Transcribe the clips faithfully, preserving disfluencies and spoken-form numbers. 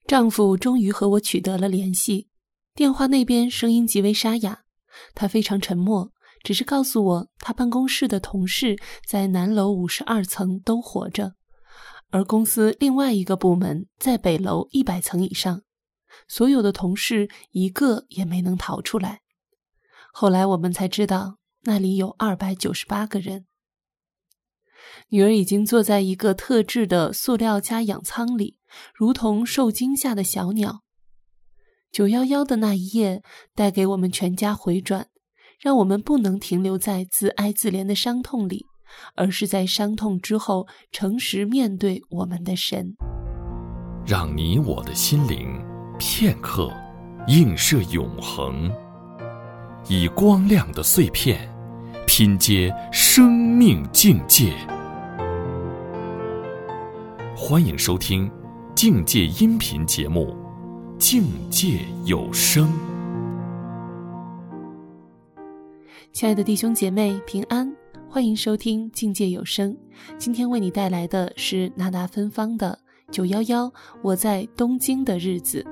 丈夫终于和我取得了联系，电话那边声音极为沙哑，他非常沉默，只是告诉我他办公室的同事在南楼五十二层都活着，而公司另外一个部门在北楼一百层以上，所有的同事一个也没能逃出来。后来我们才知道那里有二百九十八个人。女儿已经坐在一个特制的塑料加氧舱里，如同受惊吓的小鸟。九一一的那一夜带给我们全家回转，让我们不能停留在自哀自怜的伤痛里，而是在伤痛之后诚实面对我们的神。 让你我的心灵片刻映射永恒，以光亮的碎片拼接生命境界。欢迎收听境界音频节目《境界有声》。 亲爱的弟兄姐妹平安，欢迎收听境界有声。今天为你带来的是那达芬芳的九一一我在东京的日子。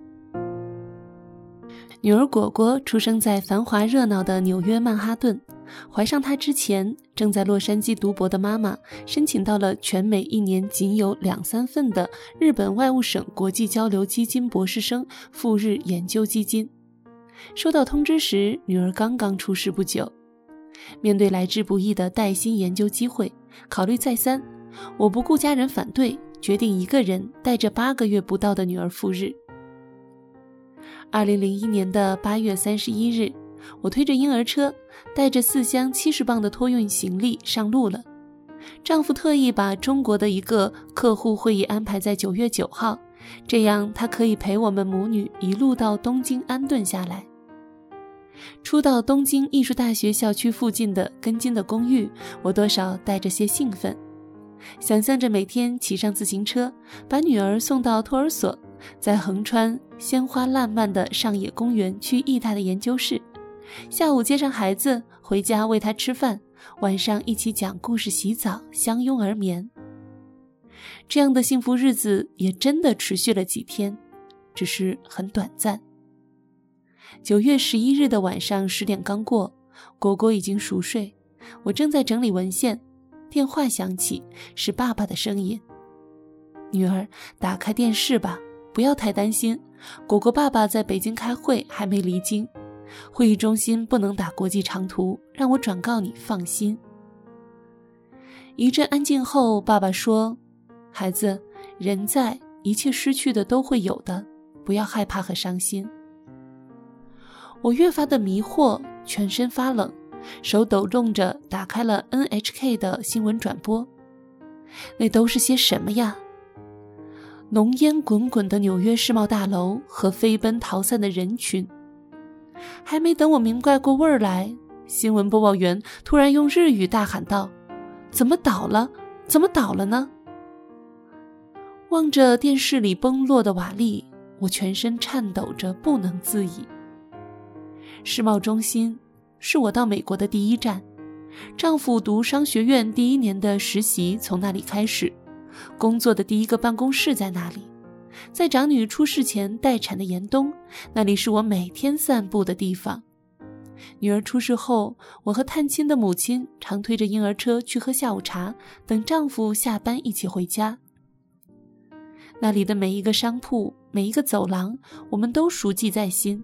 女儿果果出生在繁华热闹的纽约曼哈顿，怀上她之前，正在洛杉矶读博的妈妈申请到了全美一年仅有两三份的日本外务省国际交流基金博士生赴日研究基金。收到通知时，女儿刚刚出世不久。面对来之不易的带薪研究机会，考虑再三，我不顾家人反对，决定一个人带着八个月不到的女儿赴日。二零零一年的八月三十一日，我推着婴儿车，带着四箱七十磅的托运行李上路了。丈夫特意把中国的一个客户会议安排在九月九号，这样他可以陪我们母女一路到东京安顿下来。初到东京艺术大学校区附近的根津的公寓，我多少带着些兴奋，想象着每天骑上自行车，把女儿送到托儿所，再横穿鲜花烂漫的上野公园去义大的研究室，下午接上孩子回家喂他吃饭，晚上一起讲故事洗澡，相拥而眠。这样的幸福日子也真的持续了几天，只是很短暂。九月十一日的晚上十点刚过，果果已经熟睡，我正在整理文献，电话响起，是爸爸的声音。女儿，打开电视吧，不要太担心，果果爸爸在北京开会，还没离京，会议中心不能打国际长途，让我转告你，放心。一阵安静后，爸爸说，孩子，人在，一切失去的都会有的，不要害怕和伤心。我越发的迷惑，全身发冷，手抖动着打开了 N H K 的新闻转播。那都是些什么呀？浓烟滚滚的纽约世贸大楼和飞奔逃散的人群。还没等我明白过味儿来，新闻播报员突然用日语大喊道，怎么倒了？怎么倒了呢？望着电视里崩落的瓦砾，我全身颤抖着不能自已。世贸中心是我到美国的第一站，丈夫读商学院第一年的实习从那里开始，工作的第一个办公室在那里。在长女出世前待产的严冬，那里是我每天散步的地方。女儿出世后，我和探亲的母亲常推着婴儿车去喝下午茶，等丈夫下班一起回家。那里的每一个商铺，每一个走廊，我们都熟记在心。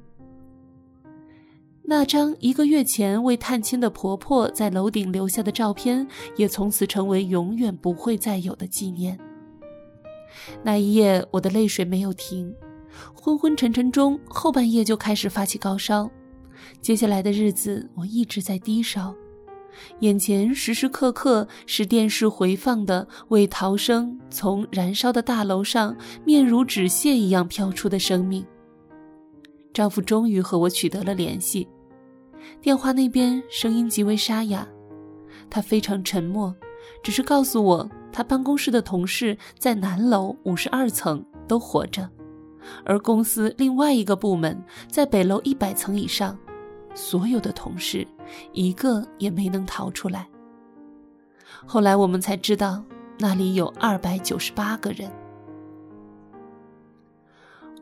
那张一个月前为探亲的婆婆在楼顶留下的照片，也从此成为永远不会再有的纪念。那一夜，我的泪水没有停，昏昏沉沉中，后半夜就开始发起高烧。接下来的日子，我一直在低烧，眼前时时刻刻是电视回放的为逃生从燃烧的大楼上面如纸屑一样飘出的生命。丈夫终于和我取得了联系，电话那边声音极为沙哑，他非常沉默，只是告诉我他办公室的同事在南楼五十二层都活着，而公司另外一个部门在北楼一百层以上，所有的同事一个也没能逃出来。后来我们才知道，那里有二百九十八个人。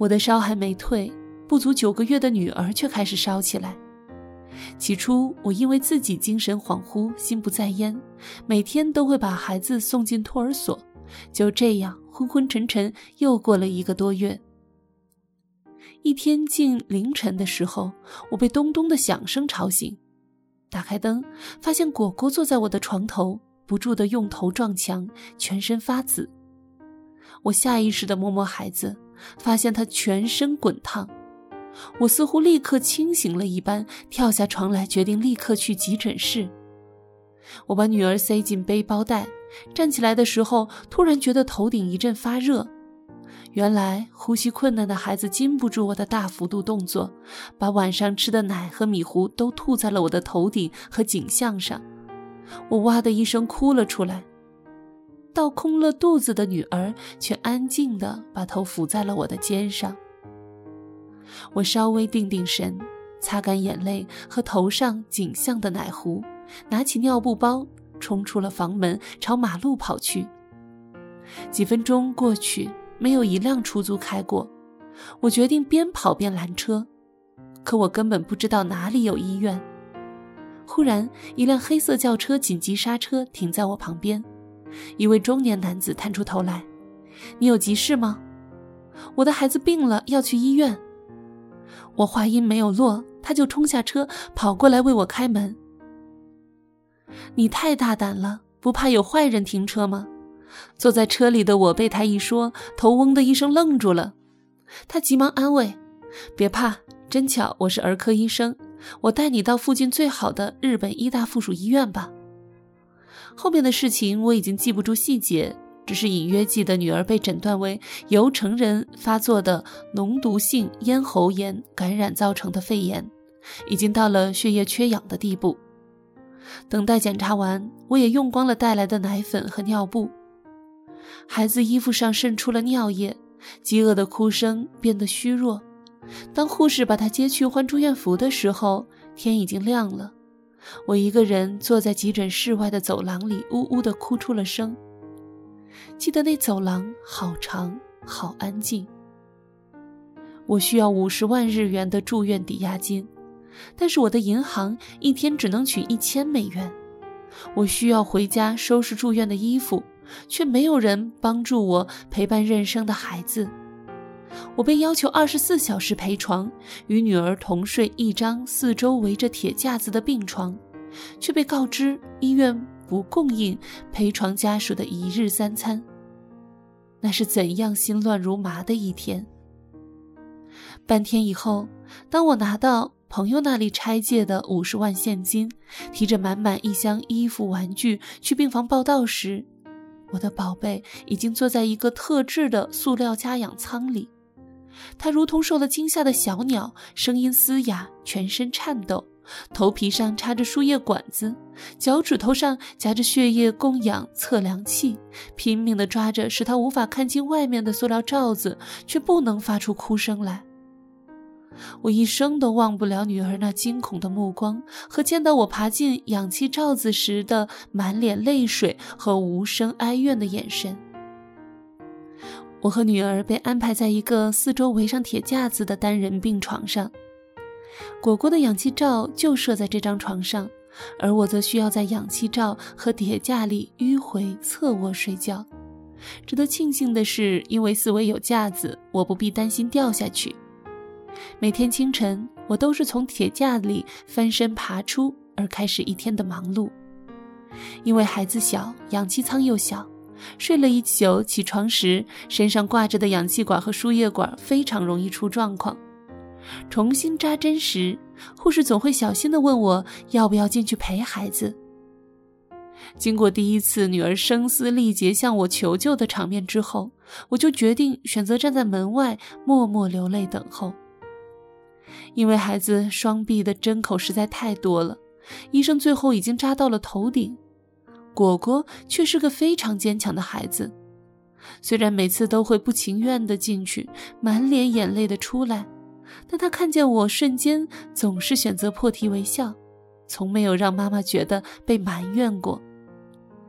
我的烧还没退，不足九个月的女儿却开始烧起来。起初我因为自己精神恍惚，心不在焉，每天都会把孩子送进托儿所，就这样昏昏沉沉又过了一个多月。一天近凌晨的时候，我被咚咚的响声吵醒，打开灯，发现果果坐在我的床头，不住地用头撞墙，全身发紫。我下意识地摸摸孩子，发现他全身滚烫。我似乎立刻清醒了一般，跳下床来，决定立刻去急诊室。我把女儿塞进背包带，站起来的时候，突然觉得头顶一阵发热。原来呼吸困难的孩子禁不住我的大幅度动作，把晚上吃的奶和米糊都吐在了我的头顶和颈项上。我哇的一声哭了出来。倒空了肚子的女儿却安静地把头伏在了我的肩上。我稍微定定神，擦干眼泪和头上颈项的奶糊，拿起尿布包，冲出了房门，朝马路跑去。几分钟过去，没有一辆出租开过，我决定边跑边拦车，可我根本不知道哪里有医院。忽然，一辆黑色轿车紧急刹车停在我旁边，一位中年男子探出头来：“你有急事吗？我的孩子病了，要去医院。”我话音没有落，他就冲下车，跑过来为我开门。“你太大胆了，不怕有坏人停车吗？”坐在车里的我被他一说，头嗡的一声愣住了。他急忙安慰：“别怕，真巧我是儿科医生，我带你到附近最好的日本医大附属医院吧。”后面的事情我已经记不住细节，只是隐约记得女儿被诊断为由成人发作的脓毒性咽喉炎感染造成的肺炎，已经到了血液缺氧的地步。等待检查完，我也用光了带来的奶粉和尿布。孩子衣服上渗出了尿液，饥饿的哭声变得虚弱。当护士把他接去换住院服的时候，天已经亮了。我一个人坐在急诊室外的走廊里，呜呜地哭出了声。记得那走廊好长，好安静。我需要五十万日元的住院抵押金，但是我的银行一天只能取一千美元。我需要回家收拾住院的衣服，却没有人帮助我陪伴妊娠的孩子。我被要求二十四小时陪床，与女儿同睡一张四周围着铁架子的病床，却被告知医院不供应陪床家属的一日三餐。那是怎样心乱如麻的一天。半天以后，当我拿到朋友那里拆借的五十万现金，提着满满一箱衣服玩具去病房报到时，我的宝贝已经坐在一个特制的塑料家养舱里。他如同受了惊吓的小鸟，声音嘶哑，全身颤抖，头皮上插着输液管子，脚趾头上夹着血液供氧测量器，拼命地抓着使他无法看清外面的塑料罩子，却不能发出哭声来。我一生都忘不了女儿那惊恐的目光，和见到我爬进氧气罩子时的满脸泪水和无声哀怨的眼神。我和女儿被安排在一个四周围上铁架子的单人病床上，果果的氧气罩就设在这张床上，而我则需要在氧气罩和铁架里迂回侧卧睡觉。值得庆幸的是，因为四围有架子，我不必担心掉下去。每天清晨，我都是从铁架里翻身爬出，而开始一天的忙碌。因为孩子小，氧气舱又小，睡了一宿，起床时身上挂着的氧气管和输液管非常容易出状况。重新扎针时，护士总会小心地问我要不要进去陪孩子。经过第一次女儿声嘶力竭向我求救的场面之后，我就决定选择站在门外默默流泪等候。因为孩子双臂的针口实在太多了，医生最后已经扎到了头顶。果果却是个非常坚强的孩子，虽然每次都会不情愿地进去，满脸眼泪地出来，但他看见我瞬间总是选择破涕为笑，从没有让妈妈觉得被埋怨过。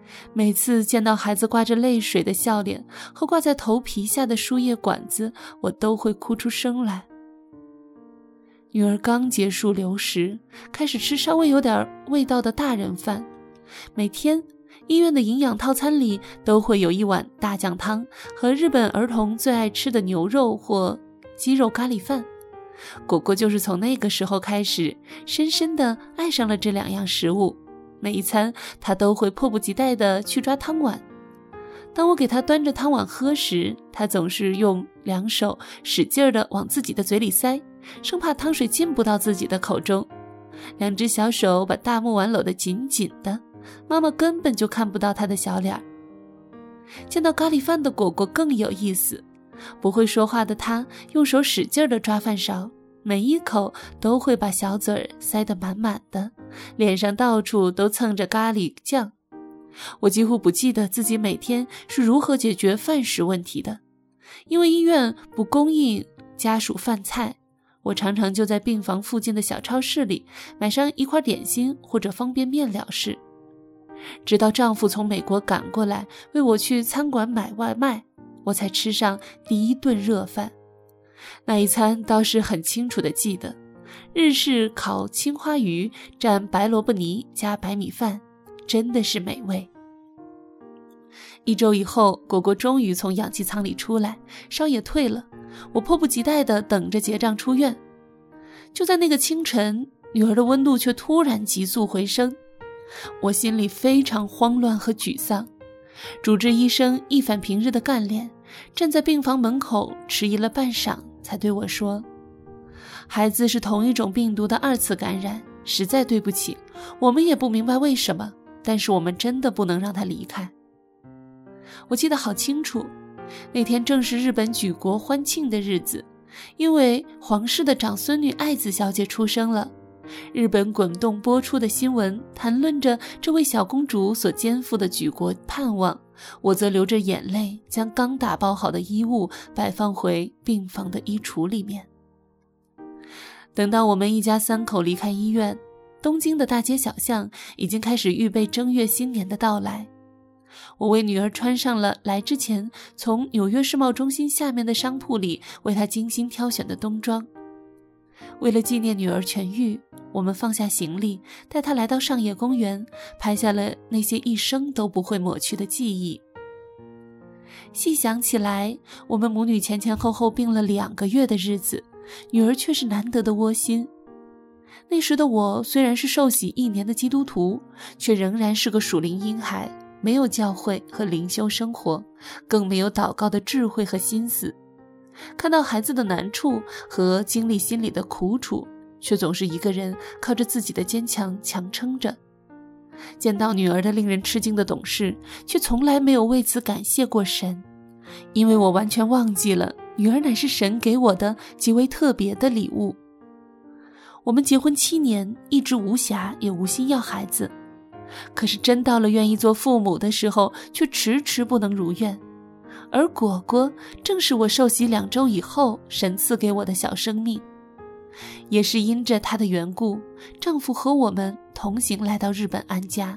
每次见到孩子挂着泪水的笑脸和挂在头皮下的输液管子，我都会哭出声来。女儿刚结束流食，开始吃稍微有点味道的大人饭。每天医院的营养套餐里都会有一碗大酱汤和日本儿童最爱吃的牛肉或鸡肉咖喱饭。果果就是从那个时候开始，深深地爱上了这两样食物。每一餐他都会迫不及待地去抓汤碗。当我给他端着汤碗喝时，他总是用两手使劲地往自己的嘴里塞，生怕汤水进不到自己的口中。两只小手把大木碗搂得紧紧的，妈妈根本就看不到他的小脸。见到咖喱饭的果果更有意思，不会说话的他用手使劲地抓饭勺，每一口都会把小嘴儿塞得满满的，脸上到处都蹭着咖喱酱。我几乎不记得自己每天是如何解决饭食问题的，因为医院不供应家属饭菜，我常常就在病房附近的小超市里买上一块点心或者方便面了事。直到丈夫从美国赶过来为我去餐馆买外卖，我才吃上第一顿热饭。那一餐倒是很清楚地记得，日式烤青花鱼蘸白萝卜泥加白米饭，真的是美味。一周以后，果果终于从氧气舱里出来，烧也退了，我迫不及待地等着结账出院。就在那个清晨，女儿的温度却突然急速回升，我心里非常慌乱和沮丧。主治医生一反平日的干练，站在病房门口迟疑了半晌，才对我说：孩子是同一种病毒的二次感染，实在对不起，我们也不明白为什么，但是我们真的不能让他离开。我记得好清楚，那天正是日本举国欢庆的日子，因为皇室的长孙女爱子小姐出生了。日本滚动播出的新闻谈论着这位小公主所肩负的举国盼望，我则流着眼泪将刚打包好的衣物摆放回病房的衣橱里面。等到我们一家三口离开医院，东京的大街小巷已经开始预备正月新年的到来。我为女儿穿上了来之前从纽约世贸中心下面的商铺里为她精心挑选的冬装。为了纪念女儿痊愈，我们放下行李，带她来到上野公园，拍下了那些一生都不会抹去的记忆。细想起来，我们母女前前后后病了两个月的日子，女儿却是难得的窝心。那时的我虽然是受洗一年的基督徒，却仍然是个属灵婴孩，没有教会和灵修生活，更没有祷告的智慧和心思。看到孩子的难处和经历心里的苦楚，却总是一个人靠着自己的坚强强撑着。见到女儿的令人吃惊的懂事，却从来没有为此感谢过神，因为我完全忘记了女儿乃是神给我的极为特别的礼物。我们结婚七年，一直无暇也无心要孩子，可是真到了愿意做父母的时候，却迟迟不能如愿。而果果正是我受洗两周以后神赐给我的小生命。也是因着她的缘故，丈夫和我们同行来到日本安家。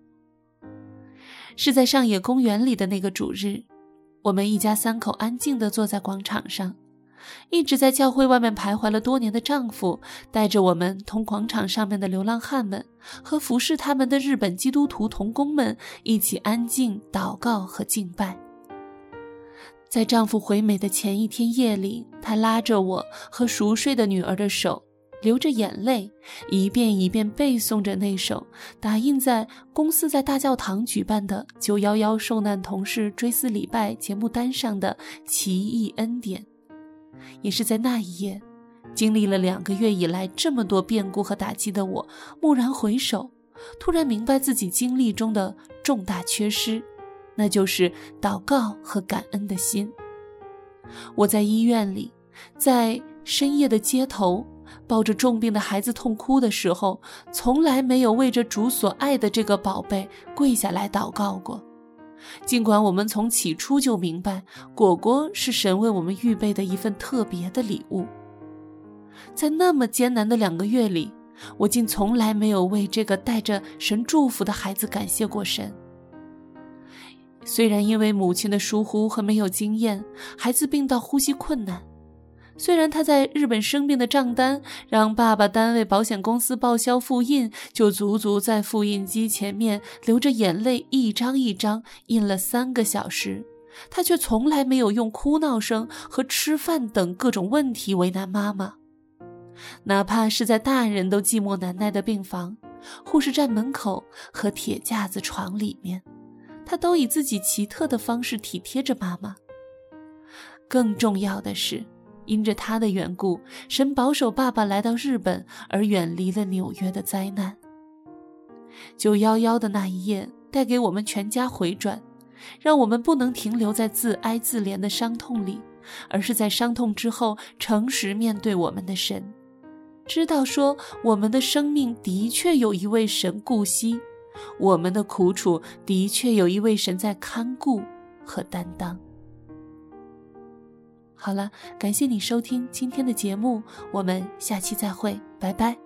是在上野公园里的那个主日，我们一家三口安静地坐在广场上，一直在教会外面徘徊了多年的丈夫带着我们同广场上面的流浪汉们和服侍他们的日本基督徒同工们一起安静祷告和敬拜。在丈夫回美的前一天夜里，他拉着我和熟睡的女儿的手，流着眼泪，一遍一遍背诵着那首打印在公司在大教堂举办的九一一受难同事追思礼拜节目单上的奇异恩典。也是在那一夜，经历了两个月以来这么多变故和打击的我，蓦然回首，突然明白自己经历中的重大缺失，那就是祷告和感恩的心。我在医院里，在深夜的街头，抱着重病的孩子痛哭的时候，从来没有为着主所爱的这个宝贝跪下来祷告过。尽管我们从起初就明白，果果是神为我们预备的一份特别的礼物，在那么艰难的两个月里，我竟从来没有为这个带着神祝福的孩子感谢过神。 虽然因为母亲的疏忽和没有经验，孩子病到呼吸困难，虽然他在日本生病的账单让爸爸单位保险公司报销复印，就足足在复印机前面流着眼泪一张一张印了三个小时，他却从来没有用哭闹声和吃饭等各种问题为难妈妈。哪怕是在大人都寂寞难耐的病房、护士站门口和铁架子床里面，他都以自己奇特的方式体贴着妈妈。更重要的是，因着他的缘故，神保守爸爸来到日本，而远离了纽约的灾难。九一一的那一夜带给我们全家回转，让我们不能停留在自哀自怜的伤痛里，而是在伤痛之后诚实面对我们的神，知道说我们的生命的确有一位神顾惜，我们的苦楚的确有一位神在看顾和担当。好了，感谢你收听今天的节目，我们下期再会，拜拜。